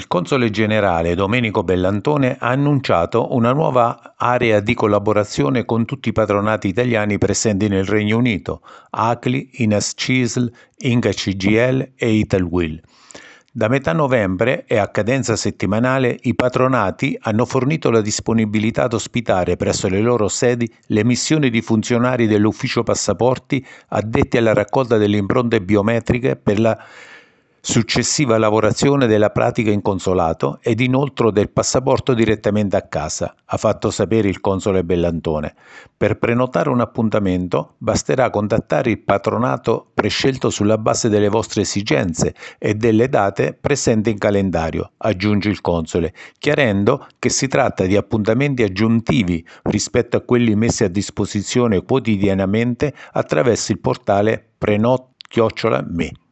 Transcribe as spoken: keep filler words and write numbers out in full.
Il console generale Domenico Bellantone ha annunciato una nuova area di collaborazione con tutti i patronati italiani presenti nel Regno Unito: A C L I, Inas-Cisl, Inca C G L e Italwil. Da metà novembre e a cadenza settimanale i patronati hanno fornito la disponibilità ad ospitare presso le loro sedi le missioni di funzionari dell'ufficio passaporti addetti alla raccolta delle impronte biometriche per la successiva lavorazione della pratica in consolato ed inoltre del passaporto direttamente a casa, ha fatto sapere il console Bellantone. Per prenotare un appuntamento basterà contattare il patronato prescelto sulla base delle vostre esigenze e delle date presenti in calendario, aggiunge il console, chiarendo che si tratta di appuntamenti aggiuntivi rispetto a quelli messi a disposizione quotidianamente attraverso il portale prenot chiocciola me.